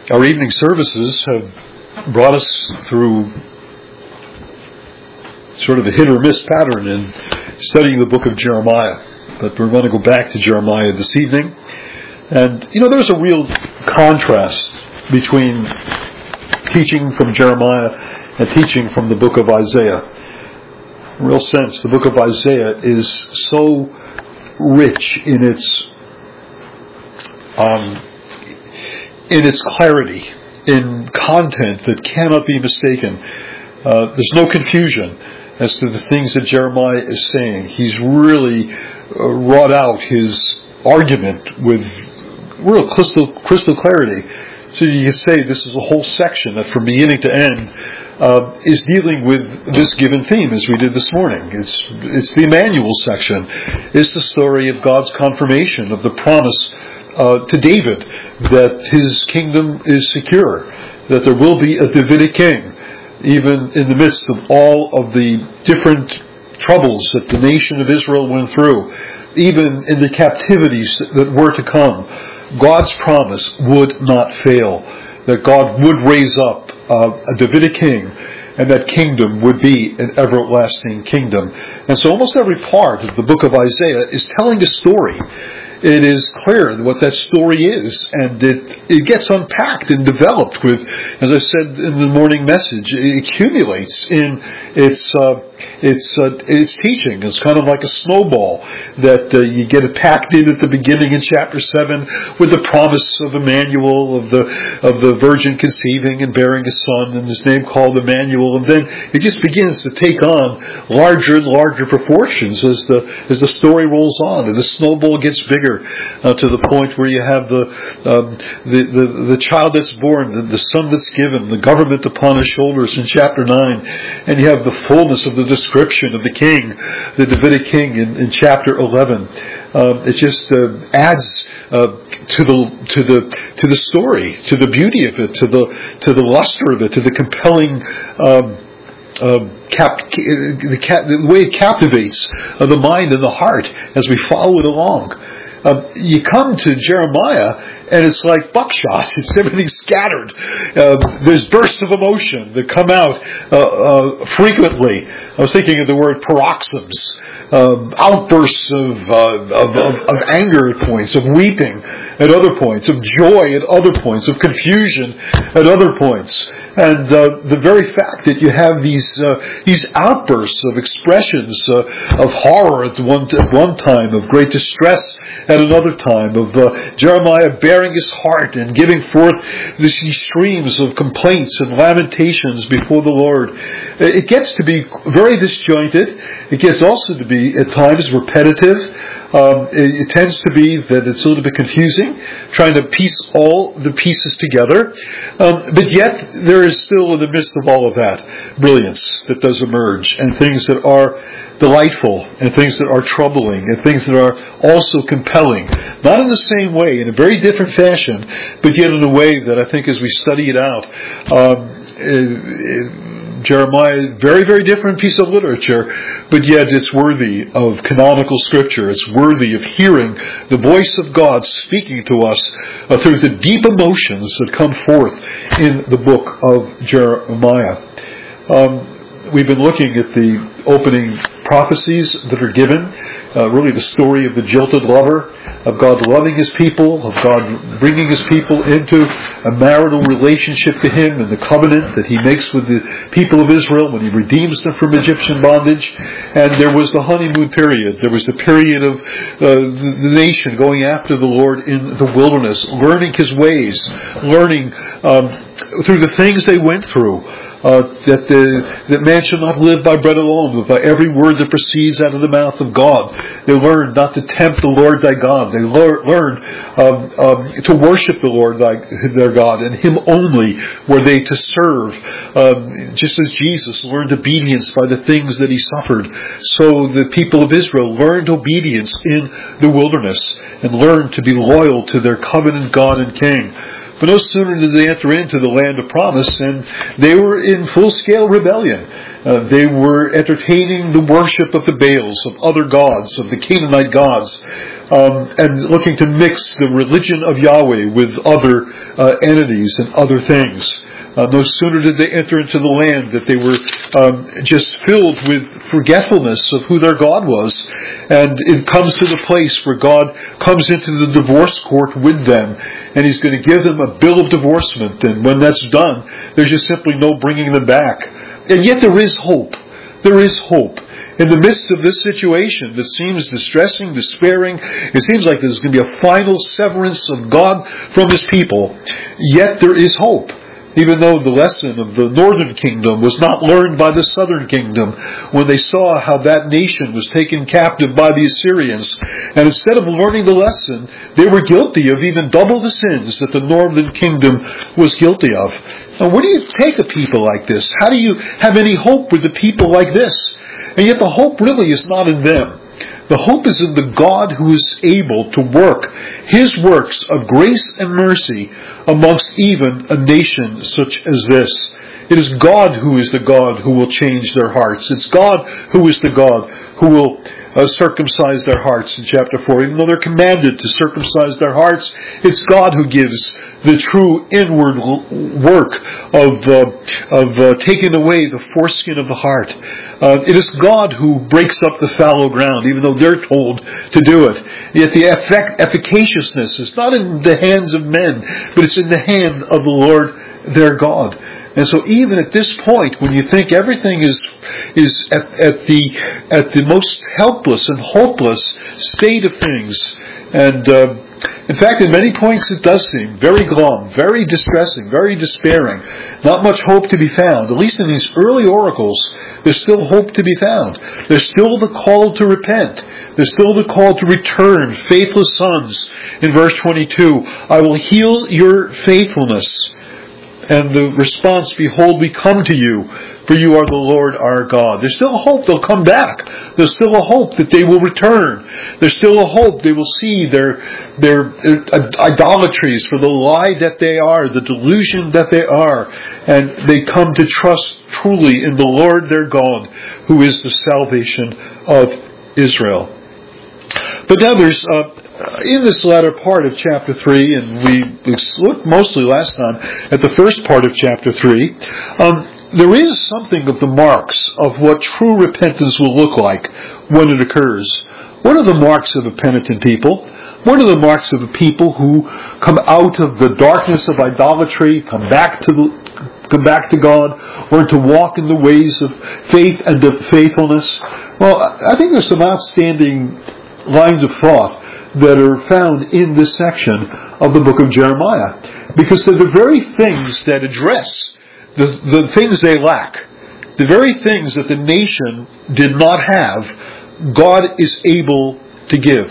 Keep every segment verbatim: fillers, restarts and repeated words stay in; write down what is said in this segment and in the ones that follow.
Our evening services have brought us through sort of a hit or miss pattern in studying the book of Jeremiah. But we're going to go back to Jeremiah this evening. And, you know, there's a real contrast between teaching from Jeremiah and teaching from the book of Isaiah. In a real sense, the book of Isaiah is so rich in its um, in its clarity, in content that cannot be mistaken. Uh, there's no confusion as to the things that Jeremiah is saying. He's really uh, wrought out his argument with real crystal, crystal clarity. So you can say this is a whole section that from beginning to end uh, is dealing with this given theme as we did this morning. It's, it's the Emmanuel section. It's the story of God's confirmation of the promise Uh, to David that his kingdom is secure, that there will be a Davidic king, even in the midst of all of the different troubles that the nation of Israel went through, even in the captivities that were to come. God's promise would not fail, that God would raise up uh, a Davidic king, and that kingdom would be an everlasting kingdom. And so almost every part of the book of Isaiah is telling a story. It is clear what that story is, and it, it gets unpacked and developed with, as I said in the morning message, it accumulates in its uh, its uh, its teaching. It's kind of like a snowball that uh, you get it packed in at the beginning in chapter seven with the promise of Emmanuel, of the of the virgin conceiving and bearing a son, and his name called Emmanuel, and then it just begins to take on larger and larger proportions as the as the story rolls on, and the snowball gets bigger. Uh, to the point where you have the, um, the the the child that's born, the, the son that's given, the government upon his shoulders in chapter nine, and you have the fullness of the description of the king, the Davidic king in, in chapter eleven. Um, it just uh, adds uh, to the to the to the story, to the beauty of it, to the to the luster of it, to the compelling. Um, Uh, cap, the, cap, the way it captivates uh, the mind and the heart as we follow it along. Uh, you come to Jeremiah, and it's like buckshot. It's everything scattered. Uh, there's bursts of emotion that come out uh, uh, frequently. I was thinking of the word paroxysms, um, outbursts of, uh, of, of, of anger at points, of weeping at other points, of joy at other points, of confusion at other points. And uh, the very fact that you have these uh, these outbursts of expressions uh, of horror at one at one time, of great distress at another time, of uh, Jeremiah bearing his heart and giving forth these streams of complaints and lamentations before the Lord. It gets to be very disjointed. It gets also to be at times repetitive. Um, it, it tends to be that it's a little bit confusing, trying to piece all the pieces together. Um, but yet, there is still in the midst of all of that brilliance that does emerge, and things that are delightful, and things that are troubling, and things that are also compelling. Not in the same way, in a very different fashion, but yet in a way that I think as we study it out, um, it, it, Jeremiah, very, very different piece of literature, but yet it's worthy of canonical scripture. It's worthy of hearing the voice of God speaking to us uh, through the deep emotions that come forth in the book of Jeremiah. Um, we've been looking at the opening prophecies that are given, uh, really the story of the jilted lover, of God loving His people, of God bringing His people into a marital relationship to Him, and the covenant that He makes with the people of Israel when He redeems them from Egyptian bondage. And there was the honeymoon period. There was the period of uh, the, the nation going after the Lord in the wilderness, learning His ways, learning um, through the things they went through. Uh, that the, that man shall not live by bread alone, but by every word that proceeds out of the mouth of God. They learned not to tempt the Lord thy God. They lear, learned um, um, to worship the Lord thy, their God, and Him only were they to serve. Um, just as Jesus learned obedience by the things that He suffered, so the people of Israel learned obedience in the wilderness and learned to be loyal to their covenant God and King. But no sooner did they enter into the land of promise, and they were in full-scale rebellion. Uh, they were entertaining the worship of the Baals, of other gods, of the Canaanite gods. um, and looking to mix the religion of Yahweh with other uh, entities and other things. Uh, no sooner did they enter into the land that they were um, just filled with forgetfulness of who their God was. And it comes to the place where God comes into the divorce court with them, and He's going to give them a bill of divorcement. And when that's done, there's just simply no bringing them back. And yet there is hope. There is hope. In the midst of this situation that seems distressing, despairing, it seems like there's going to be a final severance of God from His people. Yet there is hope. Even though the lesson of the northern kingdom was not learned by the southern kingdom, when they saw how that nation was taken captive by the Assyrians, and instead of learning the lesson, they were guilty of even double the sins that the northern kingdom was guilty of. Now, where do you take a people like this? How do you have any hope with a people like this? And yet the hope really is not in them. The hope is in the God who is able to work His works of grace and mercy amongst even a nation such as this. It is God who is the God who will change their hearts. It's God who is the God who will uh, circumcise their hearts in chapter four. Even though they're commanded to circumcise their hearts, it's God who gives the true inward work of uh, of uh, taking away the foreskin of the heart. Uh, it is God who breaks up the fallow ground, even though they're told to do it. Yet the effic- efficaciousness is not in the hands of men, but it's in the hand of the Lord their God. And so even at this point, when you think everything is is at, at the at the most helpless and hopeless state of things, and uh, in fact, at many points it does seem very glum, very distressing, very despairing. Not much hope to be found. At least in these early oracles, there's still hope to be found. There's still the call to repent. There's still the call to return, faithless sons. In verse twenty-two, I will heal your faithfulness. And the response, behold, we come to you, for you are the Lord our God. There's still a hope they'll come back. There's still a hope that they will return. There's still a hope they will see their, their, their idolatries for the lie that they are, the delusion that they are, and they come to trust truly in the Lord their God, who is the salvation of Israel. But now there's, uh, in this latter part of chapter three, and we looked mostly last time at the first part of chapter three, um, there is something of the marks of what true repentance will look like when it occurs. What are the marks of a penitent people? What are the marks of a people who come out of the darkness of idolatry, come back to the, come back to God, or to walk in the ways of faith and of faithfulness? Well, I think there's some outstanding lines of thought that are found in this section of the book of Jeremiah, because they're the very things that address the, the things they lack, the very things that the nation did not have, God is able to give.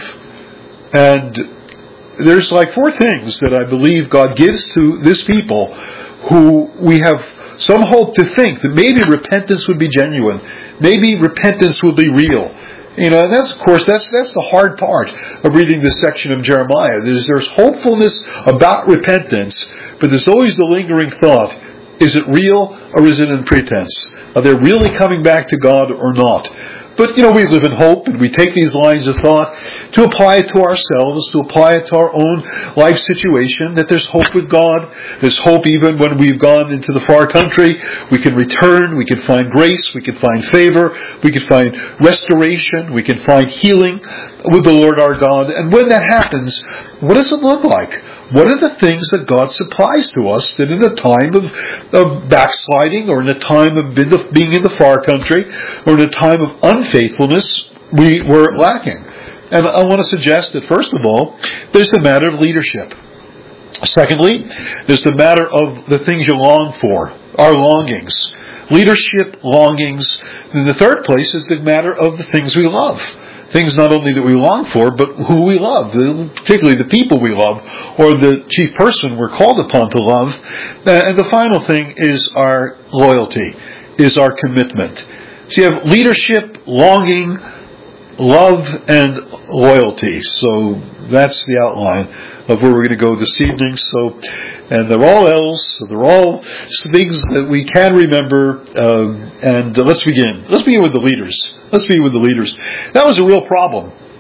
And there's like four things that I believe God gives to this people, who we have some hope to think that maybe repentance would be genuine, maybe repentance will be real. You know, and that's, of course, that's that's the hard part of reading this section of Jeremiah. There's, there's hopefulness about repentance, but there's always the lingering thought, is it real or is it in pretense? Are they really coming back to God or not? But, you know, we live in hope, and we take these lines of thought to apply it to ourselves, to apply it to our own life situation, that there's hope with God. There's hope even when we've gone into the far country. We can return, we can find grace, we can find favor, we can find restoration, we can find healing with the Lord our God. And when that happens, what does it look like? What are the things that God supplies to us that in a time of, of backsliding, or in a time of being in the far country, or in a time of unfaithfulness, we were lacking? And I want to suggest that, first of all, there's the matter of leadership. Secondly, there's the matter of the things you long for, our longings. Leadership, longings. And the third place is the matter of the things we love. Things not only that we long for, but who we love, particularly the people we love, or the chief person we're called upon to love. And the final thing is our loyalty, is our commitment. So you have leadership, longing, love, and loyalty. So that's the outline of where we're going to go this evening. So, and they're all L's, so they're all things that we can remember. Um, and uh, let's begin. Let's begin with the leaders. Let's begin with the leaders. That was a real problem.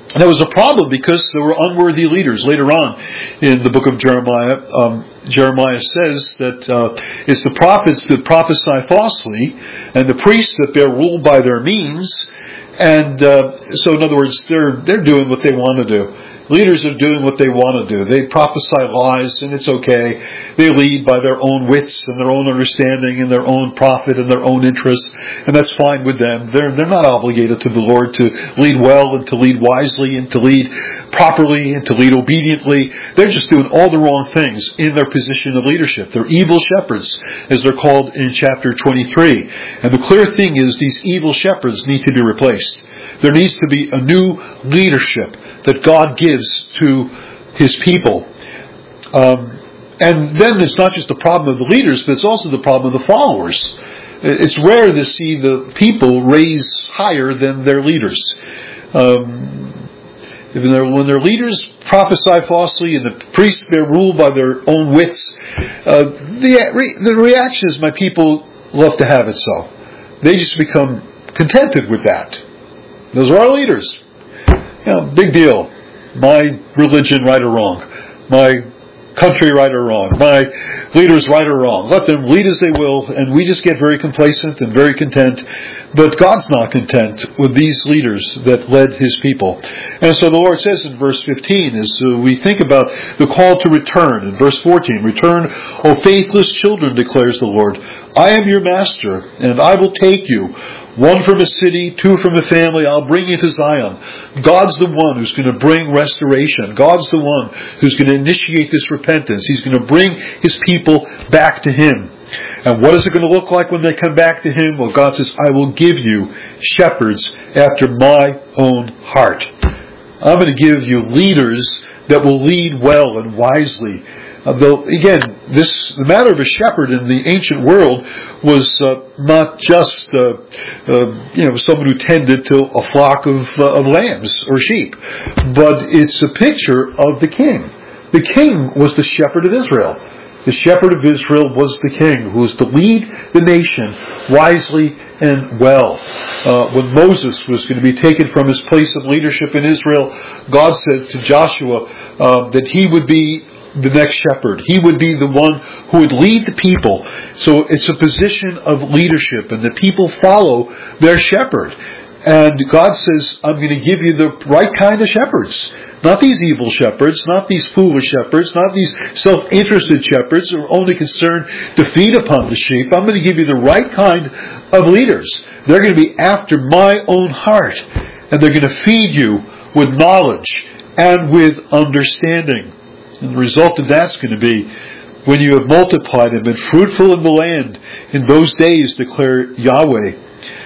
And that was a problem because there were unworthy leaders. Later on in the book of Jeremiah, um, Jeremiah says that uh, it's the prophets that prophesy falsely and the priests that bear rule by their means. And uh, so, in other words, they're they're doing what they want to do. Leaders are doing what they want to do. They prophesy lies, and it's okay. They lead by their own wits and their own understanding and their own profit and their own interests, and that's fine with them. They're they're not obligated to the Lord to lead well and to lead wisely and to lead properly and to lead obediently. They're just doing all the wrong things in their position of leadership. They're evil shepherds, as they're called in chapter twenty-three. And the clear thing is these evil shepherds need to be replaced. There needs to be a new leadership that God gives to His people. Um, and then it's not just the problem of the leaders, but it's also the problem of the followers. It's rare to see the people raise higher than their leaders. Um, when their leaders prophesy falsely and the priests bear rule by their own wits, uh, the, the reaction is my people love to have it so. They just become contented with that. Those are our leaders. You know, big deal. My religion, right or wrong. My country, right or wrong. My leaders, right or wrong. Let them lead as they will, and we just get very complacent and very content. But God's not content with these leaders that led His people. And so the Lord says in verse fifteen, as we think about the call to return, in verse fourteen, "Return, O faithless children, declares the Lord. I am your master, and I will take you. One from a city, two from a family, I'll bring you to Zion." God's the one who's going to bring restoration. God's the one who's going to initiate this repentance. He's going to bring His people back to Him. And what is it going to look like when they come back to Him? Well, God says, "I will give you shepherds after my own heart." I'm going to give you leaders that will lead well and wisely. Uh, though, again, this the matter of a shepherd in the ancient world was uh, not just uh, uh, you know someone who tended to a flock of, uh, of lambs or sheep, but it's a picture of the king. The king was the shepherd of Israel. The shepherd of Israel was the king who was to lead the nation wisely and well. Uh, when Moses was going to be taken from his place of leadership in Israel, God said to Joshua uh, that he would be the next shepherd. He would be the one who would lead the people. So it's a position of leadership, and the people follow their shepherd. And God says, I'm going to give you the right kind of shepherds. Not these evil shepherds, not these foolish shepherds, not these self-interested shepherds who are only concerned to feed upon the sheep. I'm going to give you the right kind of leaders. They're going to be after my own heart, and they're going to feed you with knowledge and with understanding. And the result of that's going to be, when you have multiplied and been fruitful in the land, in those days, declare Yahweh,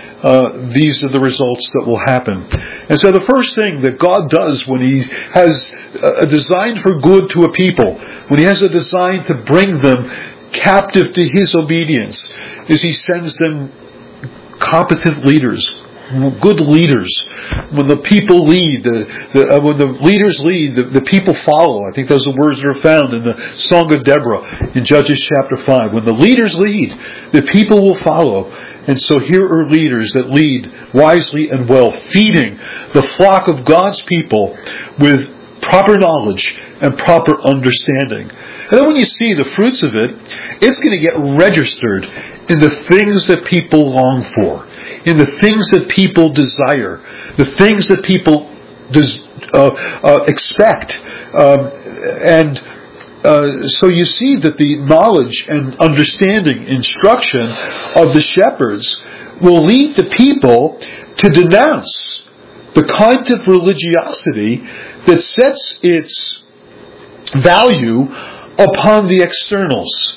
uh, these are the results that will happen. And so the first thing that God does when He has a design for good to a people, when He has a design to bring them captive to His obedience, is He sends them competent leaders, good leaders. When the people lead, the, the, uh, when the leaders lead, the, the people follow. I think those are the words that are found in the Song of Deborah in Judges chapter five. When the leaders lead, the people will follow. And so here are leaders that lead wisely and well, feeding the flock of God's people with proper knowledge and proper understanding. And then when you see the fruits of it, it's going to get registered in the things that people long for, in the things that people desire, the things that people des- uh, uh, expect. Um, and uh, so you see that the knowledge and understanding, instruction of the shepherds will lead the people to denounce the kind of religiosity that sets its value upon the externals.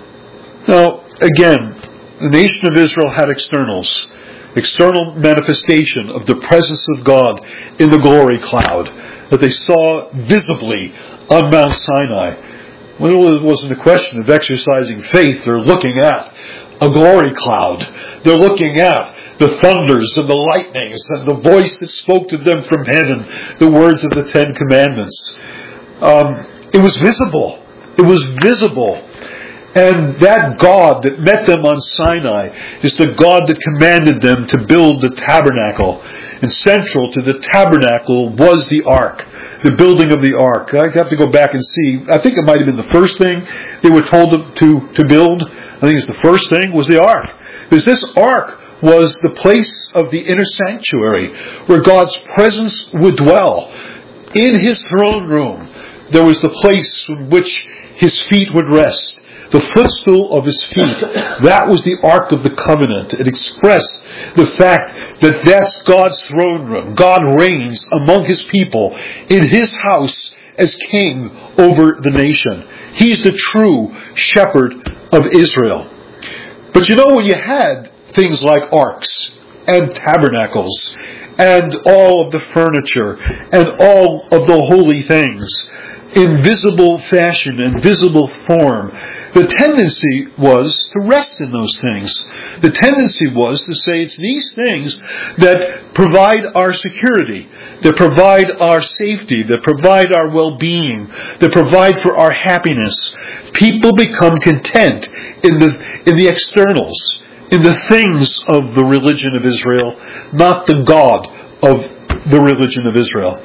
Now, again, the nation of Israel had externals. External manifestation of the presence of God in the glory cloud that they saw visibly on Mount Sinai. Well, it wasn't a question of exercising faith. They're looking at a glory cloud. They're looking at the thunders and the lightnings and the voice that spoke to them from heaven, the words of the Ten Commandments. Um, it was visible. It was visible. And that God that met them on Sinai is the God that commanded them to build the tabernacle. And central to the tabernacle was the ark, the building of the ark. I have to go back and see. I think it might have been the first thing they were told to, to build. I think it's the first thing was the ark. Because this ark was the place of the inner sanctuary where God's presence would dwell. In his throne room, there was the place in which his feet would rest. The footstool of his feet. That was the Ark of the Covenant. It expressed the fact that that's God's throne room. God reigns among his people in his house as king over the nation. He's the true shepherd of Israel. But you know, when you had things like arks and tabernacles and all of the furniture and all of the holy things in visible fashion and visible form, the tendency was to rest in those things. The tendency was to say it's these things that provide our security, that provide our safety, that provide our well-being, that provide for our happiness. People become content in the in the externals, in the things of the religion of Israel, not the God of the religion of Israel.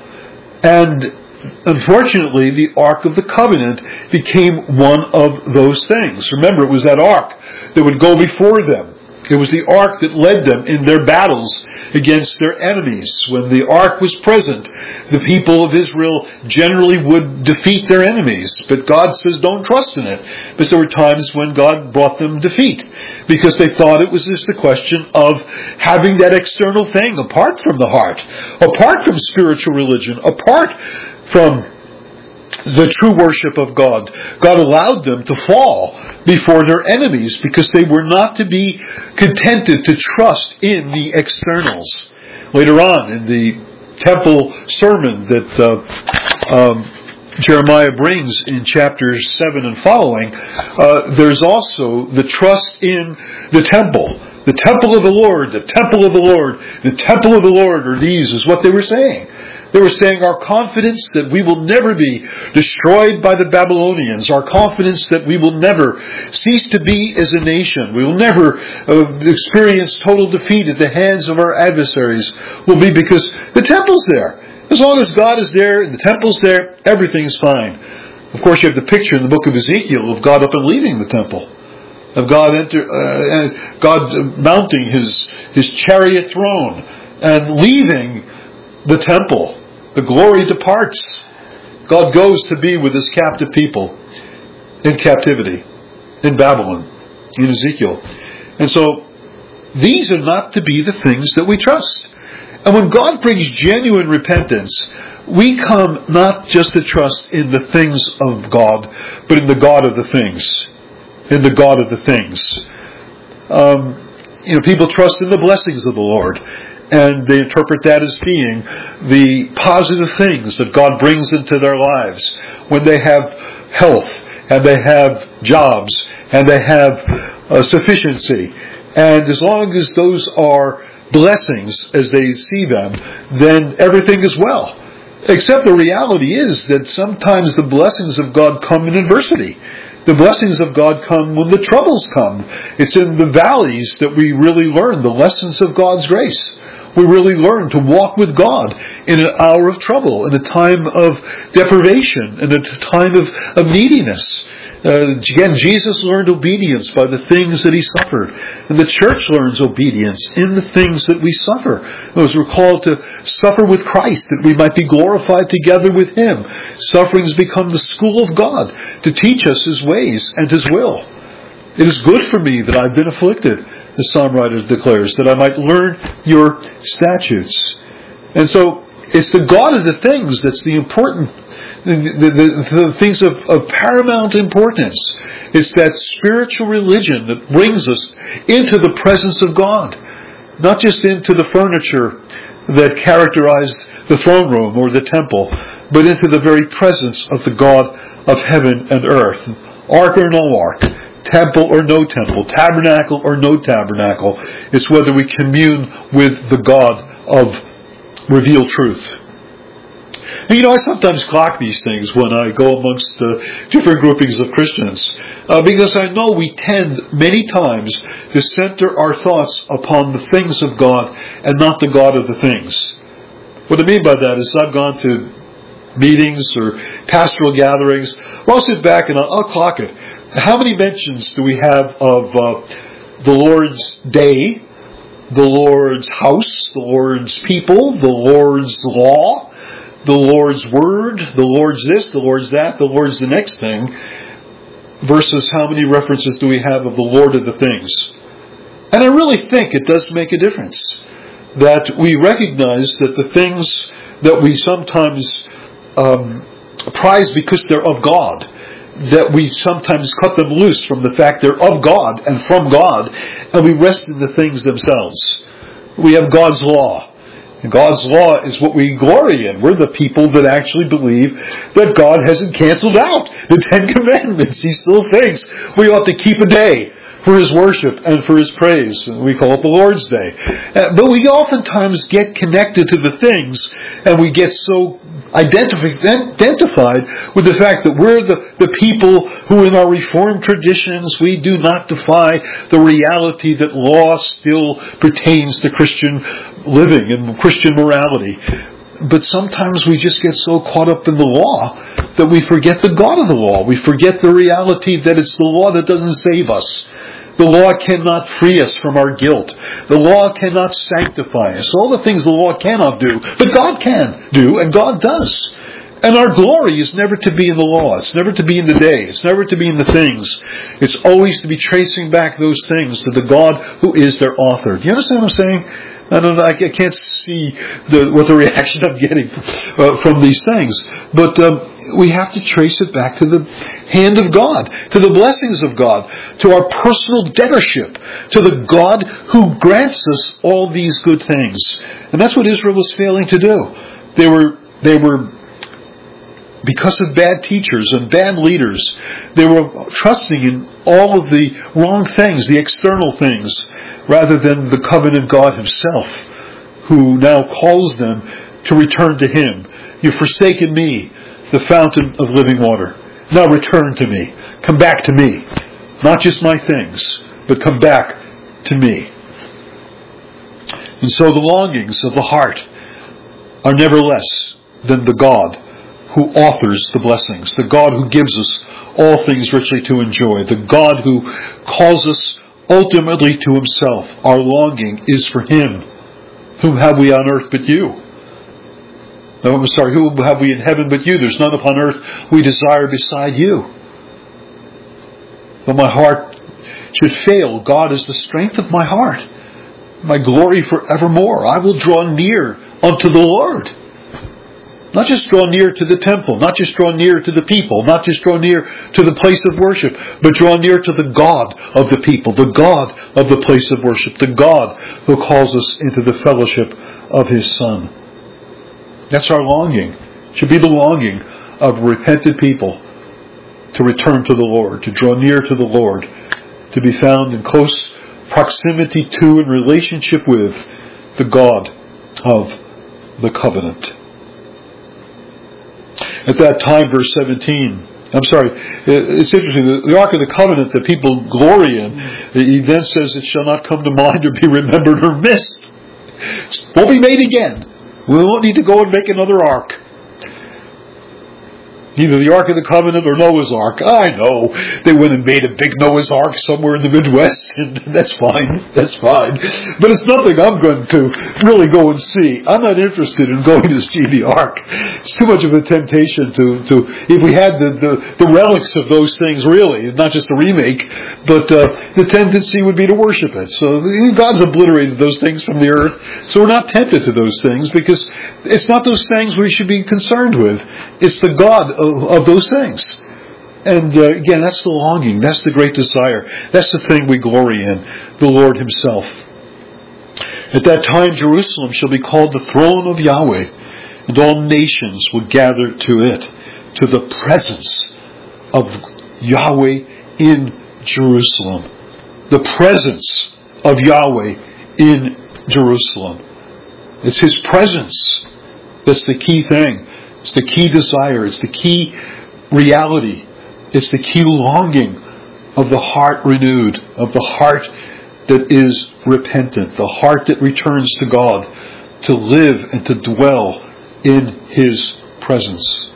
And unfortunately, the Ark of the Covenant became one of those things. Remember, it was that Ark that would go before them. It was the Ark that led them in their battles against their enemies. When the Ark was present, the people of Israel generally would defeat their enemies. But God says don't trust in it. Because there were times when God brought them defeat. Because they thought it was just a question of having that external thing apart from the heart. Apart from spiritual religion. Apart from the true worship of God. God allowed them to fall before their enemies because they were not to be contented to trust in the externals. Later on in the temple sermon that uh, um, Jeremiah brings in chapters seven and following, uh, there's also the trust in the temple. The temple of the Lord, the temple of the Lord, the temple of the Lord, or these is what they were saying. They were saying our confidence that we will never be destroyed by the Babylonians, our confidence that we will never cease to be as a nation, we will never uh, experience total defeat at the hands of our adversaries, will be because the temple's there. As long as God is there and the temple's there, everything's fine. Of course, you have the picture in the book of Ezekiel of God up and leaving the temple, of God enter, uh, God mounting his his chariot throne and leaving the temple. The glory departs. God goes to be with his captive people in captivity, in Babylon, in Ezekiel. And so, these are not to be the things that we trust. And when God brings genuine repentance, we come not just to trust in the things of God, but in the God of the things. In the God of the things. Um, you know, people trust in the blessings of the Lord. And they interpret that as being the positive things that God brings into their lives. When they have health, and they have jobs, and they have uh, sufficiency. And as long as those are blessings as they see them, then everything is well. Except the reality is that sometimes the blessings of God come in adversity. The blessings of God come when the troubles come. It's in the valleys that we really learn the lessons of God's grace. We really learn to walk with God in an hour of trouble, in a time of deprivation, in a time of, of neediness. Uh, again, Jesus learned obedience by the things that he suffered. And the church learns obedience in the things that we suffer. As we're called to suffer with Christ, that we might be glorified together with him. Sufferings become the school of God to teach us his ways and his will. It is good for me that I've been afflicted, the psalm writer declares, that I might learn your statutes. And so, it's the God of the things that's the important, the, the, the, the things of, of paramount importance. It's that spiritual religion that brings us into the presence of God. Not just into the furniture that characterized the throne room or the temple, but into the very presence of the God of heaven and earth. Ark or no ark, temple or no temple, tabernacle or no tabernacle. It's whether we commune with the God of revealed truth. And you know, I sometimes clock these things when I go amongst uh, different groupings of Christians, uh, because I know we tend many times to center our thoughts upon the things of God and not the God of the things. What I mean by that is I've gone to meetings or pastoral gatherings where I'll sit back and I'll, I'll clock it. How many mentions do we have of uh, the Lord's day, the Lord's house, the Lord's people, the Lord's law, the Lord's word, the Lord's this, the Lord's that, the Lord's the next thing, versus how many references do we have of the Lord of the things? And I really think it does make a difference that we recognize that the things that we sometimes um, prize because they're of God, that we sometimes cut them loose from the fact they're of God and from God, and we rest in the things themselves. We have God's law. And God's law is what we glory in. We're the people that actually believe that God hasn't canceled out the Ten Commandments. He still thinks we ought to keep a day for His worship and for His praise. And we call it the Lord's Day. Uh, but we oftentimes get connected to the things, and we get so identif- identified with the fact that we're the, the people who in our Reformed traditions, we do not defy the reality that law still pertains to Christian living and Christian morality. But sometimes we just get so caught up in the law that we forget the God of the law. We forget the reality that it's the law that doesn't save us. The law cannot free us from our guilt. The law cannot sanctify us. All the things the law cannot do, but God can do, and God does. And our glory is never to be in the law. It's never to be in the day. It's never to be in the things. It's always to be tracing back those things to the God who is their author. Do you understand what I'm saying? I don't know. I can't see the, what the reaction I'm getting uh, from these things, but um, we have to trace it back to the hand of God, to the blessings of God, to our personal debtorship, to the God who grants us all these good things. And that's what Israel was failing to do. They were, they were, because of bad teachers and bad leaders, they were trusting in all of the wrong things, the external things, rather than the covenant God Himself, who now calls them to return to Him. You've forsaken me, the fountain of living water. Now return to me. Come back to me. Not just my things, but come back to me. And so the longings of the heart are never less than the God who authors the blessings, the God who gives us all things richly to enjoy, the God who calls us ultimately to Himself. Our longing is for Him. Whom have we on earth but you? No, I'm sorry, who have we in heaven but you? There's none upon earth we desire beside you. Though my heart should fail, God is the strength of my heart, my glory forevermore. I will draw near unto the Lord. Not just draw near to the temple, not just draw near to the people, not just draw near to the place of worship, but draw near to the God of the people, the God of the place of worship, the God who calls us into the fellowship of His Son. That's our longing. It should be the longing of repentant people to return to the Lord, to draw near to the Lord, to be found in close proximity to and relationship with the God of the covenant. At that time, verse seventeen, I'm sorry, it's interesting, the Ark of the Covenant that people glory in, He then says, it shall not come to mind or be remembered or missed. It won't be made again. We won't need to go and make another ark. Either the Ark of the Covenant or Noah's Ark. I know they went and made a big Noah's Ark somewhere in the Midwest, and that's fine. That's fine. But it's nothing I'm going to really go and see. I'm not interested in going to see the Ark. It's too much of a temptation to, to if we had the, the, the relics of those things really, not just a remake, but uh, the tendency would be to worship it. So God's obliterated those things from the earth, so we're not tempted to those things because it's not those things we should be concerned with. It's the God of of those things. And uh, again, that's the longing. That's the great desire. That's the thing we glory in. The Lord Himself. At that time, Jerusalem shall be called the throne of Yahweh, and all nations will gather to it, to the presence of Yahweh in Jerusalem. The presence of Yahweh in Jerusalem. It's His presence that's the key thing. It's the key desire. It's the key reality. It's the key longing of the heart renewed, of the heart that is repentant, the heart that returns to God, to live and to dwell in His presence.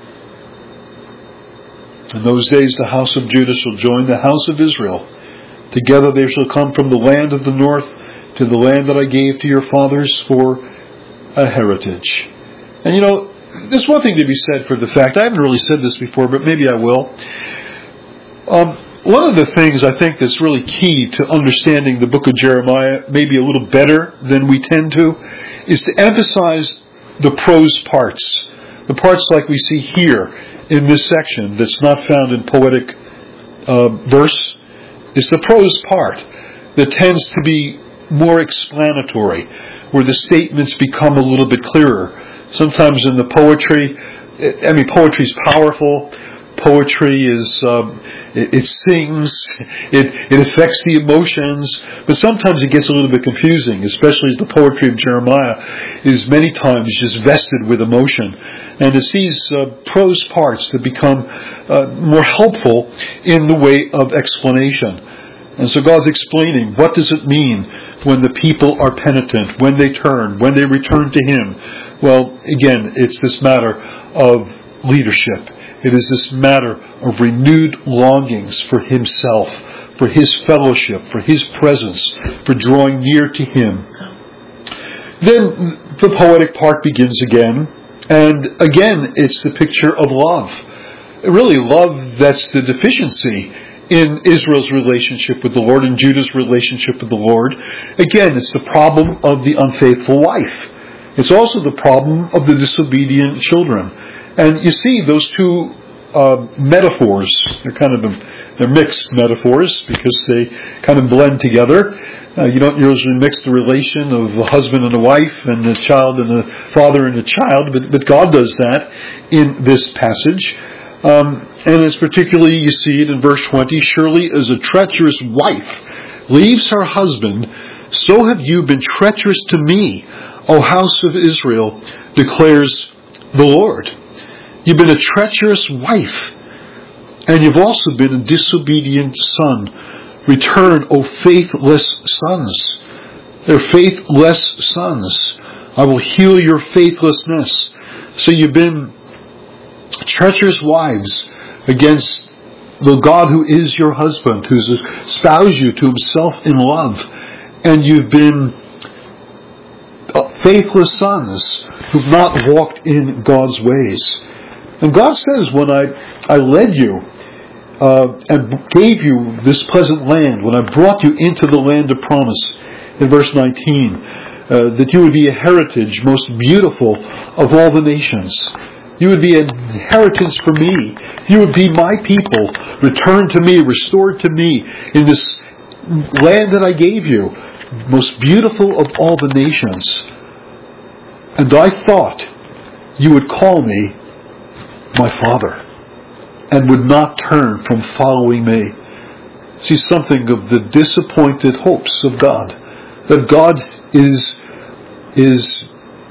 In those days the house of Judah shall join the house of Israel. Together they shall come from the land of the north to the land that I gave to your fathers for a heritage. And you know, there's one thing to be said for the fact, I haven't really said this before, but maybe I will. Um, one of the things I think that's really key to understanding the book of Jeremiah, maybe a little better than we tend to, is to emphasize the prose parts. The parts like we see here in this section that's not found in poetic uh, verse. It's the prose part that tends to be more explanatory, where the statements become a little bit clearer. Sometimes in the poetry, I mean, poetry is powerful. Poetry is, um, it, it sings, it, it affects the emotions, but sometimes it gets a little bit confusing, especially as the poetry of Jeremiah is many times just vested with emotion. And it's these uh, prose parts that become uh, more helpful in the way of explanation. And so God's explaining, what does it mean when the people are penitent, when they turn, when they return to Him? Well, again, it's this matter of leadership. It is this matter of renewed longings for Himself, for His fellowship, for His presence, for drawing near to Him. Then the poetic part begins again, and again it's the picture of love. Really, love that's the deficiency in Israel's relationship with the Lord and Judah's relationship with the Lord. Again, it's the problem of the unfaithful wife. It's also the problem of the disobedient children. And you see those two uh, metaphors, they're kind of a, they're mixed metaphors because they kind of blend together. Uh, you don't usually mix the relation of a husband and a wife and a child and a father and a child, but, but God does that in this passage. Um, and it's particularly, you see it in verse twenty, surely as a treacherous wife leaves her husband, so have you been treacherous to me, O house of Israel, declares the Lord. You've been a treacherous wife, and you've also been a disobedient son. Return, O faithless sons. They're faithless sons. I will heal your faithlessness. So you've been treacherous wives against the God who is your husband, who's espoused you to Himself in love. And you've been faithless sons who've not walked in God's ways. And God says, when I, I led you uh, and gave you this pleasant land, when I brought you into the land of promise, in verse nineteen, uh, that you would be a heritage most beautiful of all the nations. You would be an inheritance for me. You would be my people, returned to me, restored to me in this land that I gave you, most beautiful of all the nations. And I thought you would call me my Father, and would not turn from following me. See something of the disappointed hopes of God, that God is is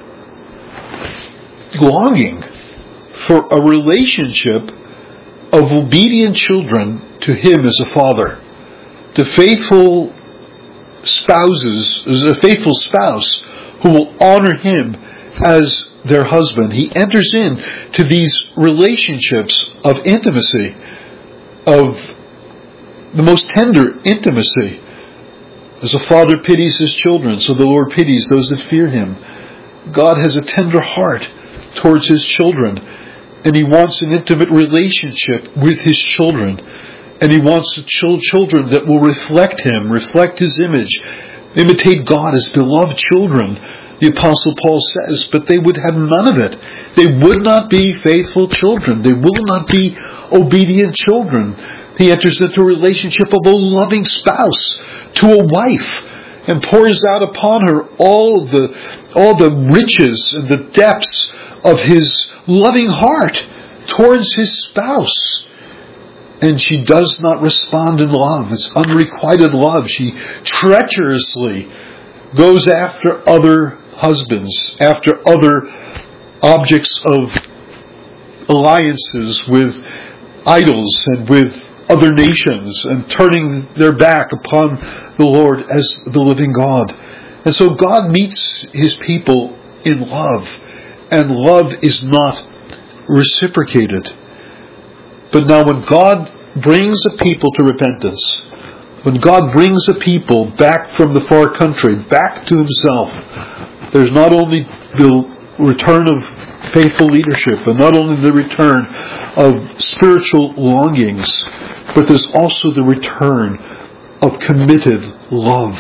longing for a relationship of obedient children to Him as a Father, to faithful spouses, as a faithful spouse who will honor Him as their husband. He enters in to these relationships of intimacy, of the most tender intimacy. As a father pities his children, so the Lord pities those that fear Him. God has a tender heart towards His children, and He wants an intimate relationship with His children. And He wants children that will reflect Him, reflect His image, imitate God as beloved children. The Apostle Paul says, but they would have none of it. They would not be faithful children. They will not be obedient children. He enters into a relationship of a loving spouse to a wife and pours out upon her all the, all the riches and the depths of His loving heart towards His spouse. And she does not respond in love. It's unrequited love. She treacherously goes after other husbands, after other objects of alliances with idols and with other nations and turning their back upon the Lord as the living God. And so God meets His people in love, and love is not reciprocated. But now when God brings a people to repentance, when God brings a people back from the far country, back to Himself, there's not only the return of faithful leadership, and not only the return of spiritual longings, but there's also the return of committed love.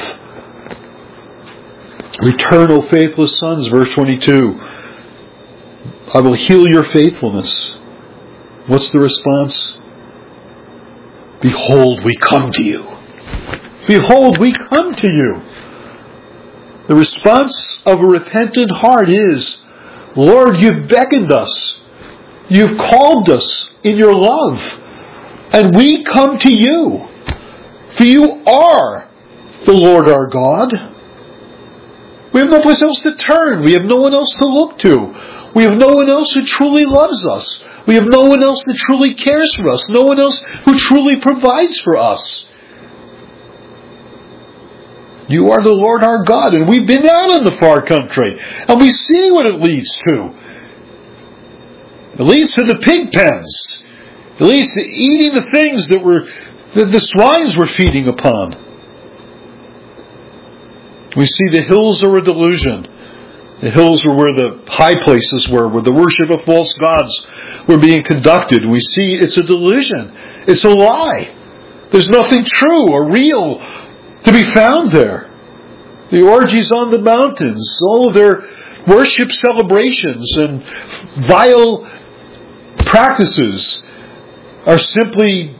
Return, O faithless sons, verse twenty-two. I will heal your faithfulness. What's the response? Behold, we come to you. Behold, we come to you. The response of a repentant heart is, Lord, you've beckoned us. You've called us in your love. And we come to you. For you are the Lord our God. We have no place else to turn. We have no one else to look to. We have no one else who truly loves us. We have no one else that truly cares for us. No one else who truly provides for us. You are the Lord our God, and we've been out in the far country, and we see what it leads to. It leads to the pig pens. It leads to eating the things that were that the swines were feeding upon. We see the hills are a delusion. The hills were where the high places were, where the worship of false gods were being conducted. We see it's a delusion. It's a lie. There's nothing true or real to be found there. The orgies on the mountains, all of their worship celebrations and vile practices are simply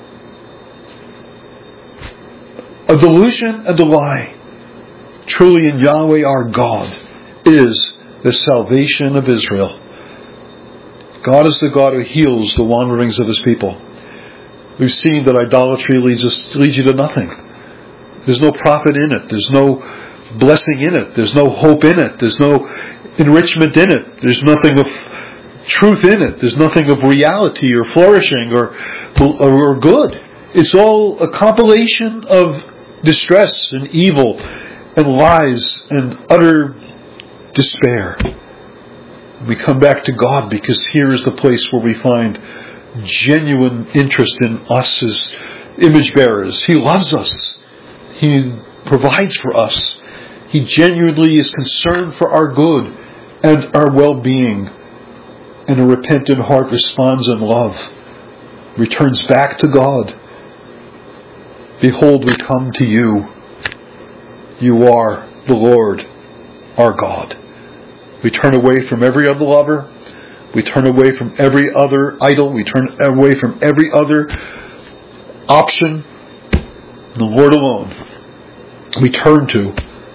a delusion and a lie. Truly in Yahweh our God is the salvation of Israel. God is the God who heals the wanderings of His people. We've seen that idolatry leads us leads you to nothing. There's no profit in it. There's no blessing in it. There's no hope in it. There's no enrichment in it. There's nothing of truth in it. There's nothing of reality or flourishing or, or good. It's all a compilation of distress and evil and lies and utter despair. We come back to God because here is the place where we find genuine interest in us as image bearers. He loves us. He provides for us. He genuinely is concerned for our good and our well-being. And a repentant heart responds in love, returns back to God. Behold, we come to you. You are the Lord, our God. We turn away from every other lover. We turn away from every other idol. We turn away from every other option. The Lord alone we turn to.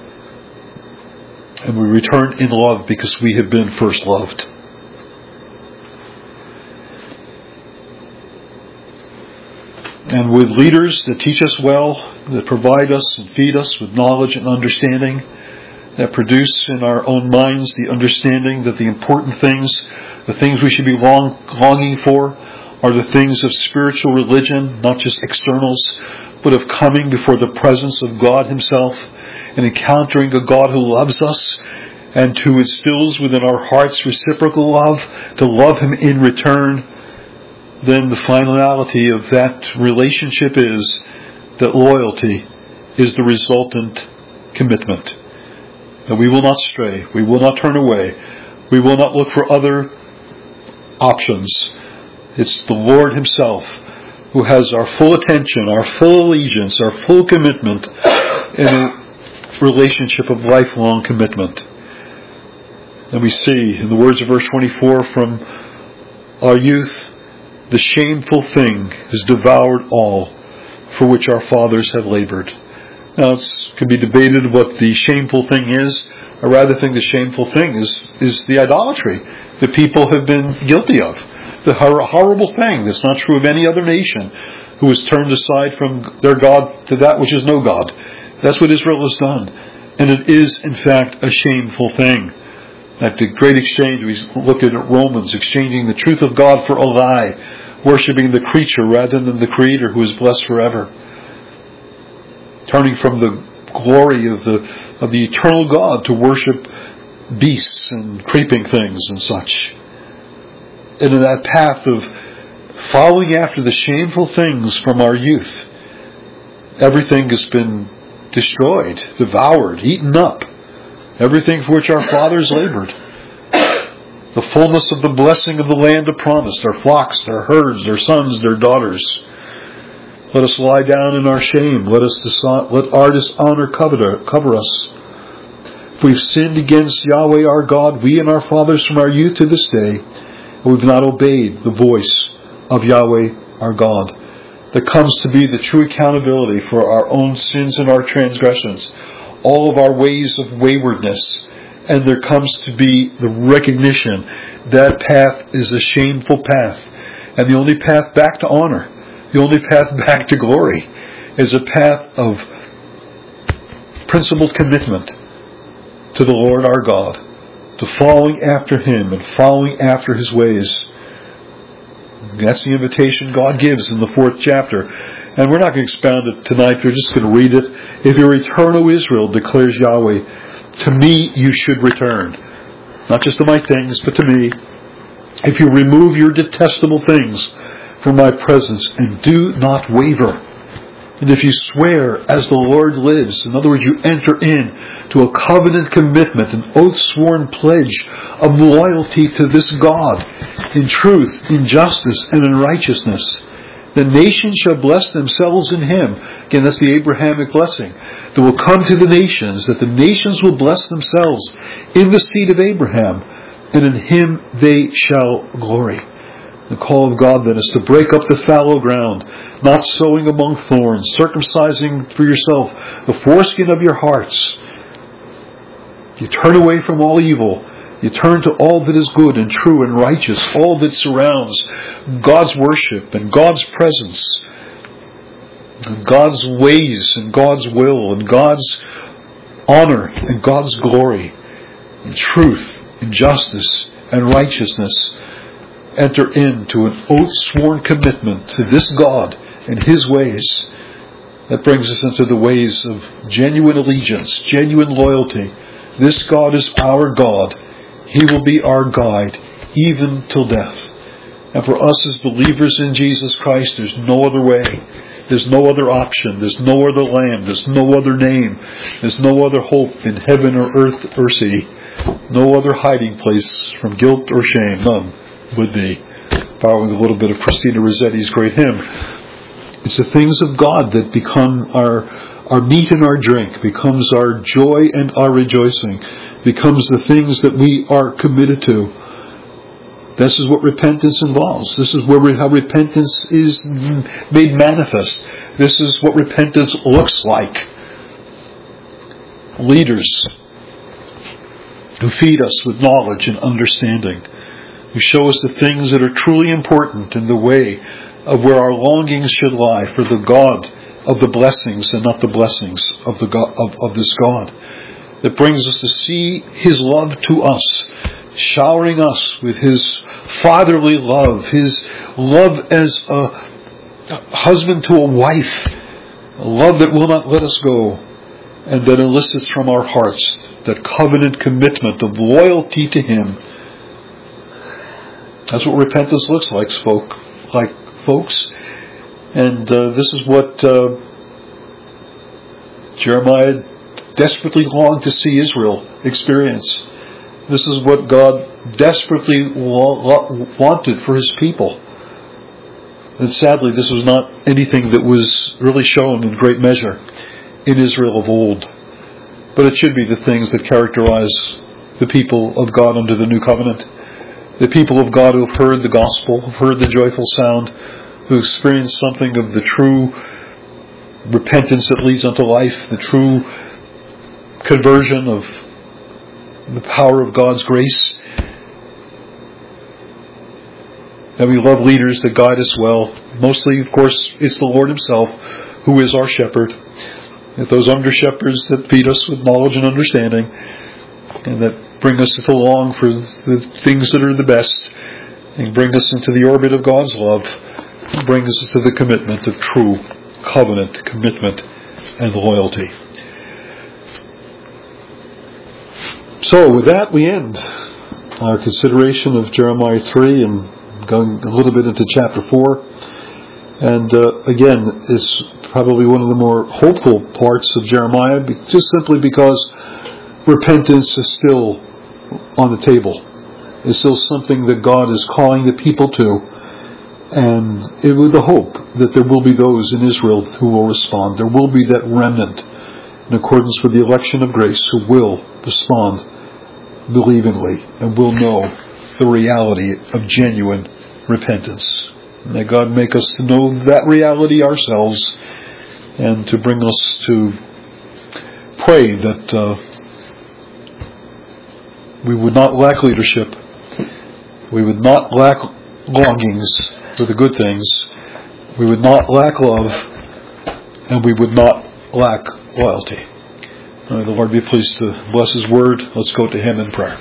And we return in love because we have been first loved. And with leaders that teach us well, that provide us and feed us with knowledge and understanding, that produce in our own minds the understanding that the important things, the things we should be long, longing for, are the things of spiritual religion, not just externals, but of coming before the presence of God Himself and encountering a God who loves us and who instills within our hearts reciprocal love, to love Him in return. Then the finality of that relationship is that loyalty is the resultant commitment. That we will not stray. We will not turn away. We will not look for other options. It's the Lord Himself who has our full attention, our full allegiance, our full commitment in a relationship of lifelong commitment. And we see in the words of verse twenty-four, from our youth, the shameful thing has devoured all for which our fathers have labored. Now it can be debated what the shameful thing is. I rather think the shameful thing is, is the idolatry that people have been guilty of. The hor- horrible thing that's not true of any other nation who has turned aside from their God to that which is no God. That's what Israel has done. And it is in fact a shameful thing. At the great exchange, we look at Romans, exchanging the truth of God for a lie, worshipping the creature rather than the Creator who is blessed forever. Turning from the glory of the of the eternal God to worship beasts and creeping things and such. And in that path of following after the shameful things from our youth, everything has been destroyed, devoured, eaten up. Everything for which our fathers labored. The fullness of the blessing of the land of promise, their flocks, their herds, their sons, their daughters. Let us lie down in our shame. Let us dis- let our dishonor cover, cover us. If we've sinned against Yahweh our God, we and our fathers from our youth to this day, and we've not obeyed the voice of Yahweh our God, that comes to be the true accountability for our own sins and our transgressions, all of our ways of waywardness, and there comes to be the recognition that path is a shameful path, and the only path back to honor, the only path back to glory, is a path of principled commitment to the Lord our God, to following after Him and following after His ways. That's the invitation God gives in the fourth chapter. And we're not going to expound it tonight. We're just going to read it. If you return, O Israel, declares Yahweh, to me you should return. Not just to my things, but to me. If you remove your detestable things from my presence and do not waver. And if you swear as the Lord lives, in other words, you enter in to a covenant commitment, an oath-sworn pledge of loyalty to this God, in truth, in justice, and in righteousness, the nations shall bless themselves in Him. Again, that's the Abrahamic blessing that will come to the nations, that the nations will bless themselves in the seed of Abraham, and in Him they shall glory. The call of God then is to break up the fallow ground, not sowing among thorns, circumcising for yourself the foreskin of your hearts. You turn away from all evil. You turn to all that is good and true and righteous, all that surrounds God's worship and God's presence, and God's ways and God's will and God's honor and God's glory, and truth and justice and righteousness. Enter into an oath-sworn commitment to this God and His ways. That brings us into the ways of genuine allegiance, genuine loyalty. This God is our God. He will be our guide, even till death. And for us as believers in Jesus Christ, there's no other way. There's no other option. There's no other land. There's no other name. There's no other hope in heaven or earth or sea. No other hiding place from guilt or shame. None would be. Following a little bit of Christina Rossetti's great hymn. It's the things of God that become our, our meat and our drink, becomes our joy and our rejoicing, becomes the things that we are committed to. This is what repentance involves. This is where we, how repentance is made manifest. This is what repentance looks like. Leaders who feed us with knowledge and understanding, who show us the things that are truly important in the way of where our longings should lie for the God of the blessings and not the blessings of the God, of, of this God. That brings us to see His love to us, showering us with His fatherly love, His love as a husband to a wife, a love that will not let us go, and that elicits from our hearts that covenant commitment of loyalty to Him. That's what repentance looks like, folk, like folks. And uh, this is what uh, Jeremiah desperately longed to see Israel experience. This is what God desperately wanted for His people. And sadly, this was not anything that was really shown in great measure in Israel of old. But it should be the things that characterize the people of God under the new covenant. The people of God who have heard the gospel, who have heard the joyful sound, who experienced something of the true repentance that leads unto life, the true conversion of the power of God's grace. And we love leaders that guide us well. Mostly, of course, it's the Lord Himself who is our shepherd. And those under shepherds that feed us with knowledge and understanding, and that bring us to long for the things that are the best, and bring us into the orbit of God's love, and bring us to the commitment of true covenant commitment and loyalty. So with that we end our consideration of Jeremiah three and going a little bit into chapter four. And uh, again, it's probably one of the more hopeful parts of Jeremiah, just simply because repentance is still on the table. It's still something that God is calling the people to, and it with the hope that there will be those in Israel who will respond. There will be that remnant in accordance with the election of grace who will respond believingly and will know the reality of genuine repentance. May God make us to know that reality ourselves, and to bring us to pray that uh, we would not lack leadership, we would not lack longings for the good things, we would not lack love, and we would not lack loyalty. May the Lord be pleased to bless His word. Let's go to Him in prayer.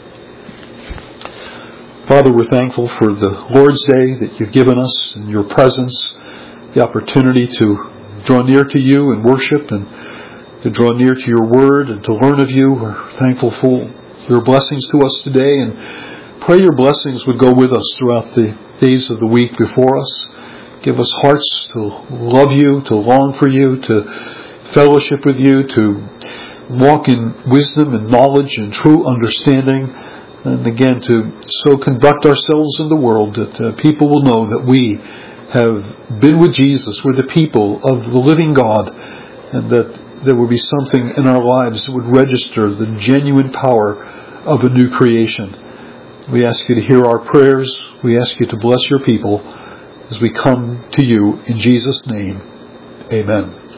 Father, we're thankful for the Lord's Day that you've given us, and your presence, the opportunity to draw near to you and worship, and to draw near to your word and to learn of you. We're thankful for your blessings to us today, and pray your blessings would go with us throughout the days of the week before us. Give us hearts to love you, to long for you, to fellowship with you, to walk in wisdom and knowledge and true understanding. And again, to so conduct ourselves in the world that uh, people will know that we have been with Jesus. We're the people of the living God, and that there will be something in our lives that would register the genuine power of a new creation. We ask you to hear our prayers. We ask you to bless your people as we come to you in Jesus' name. Amen.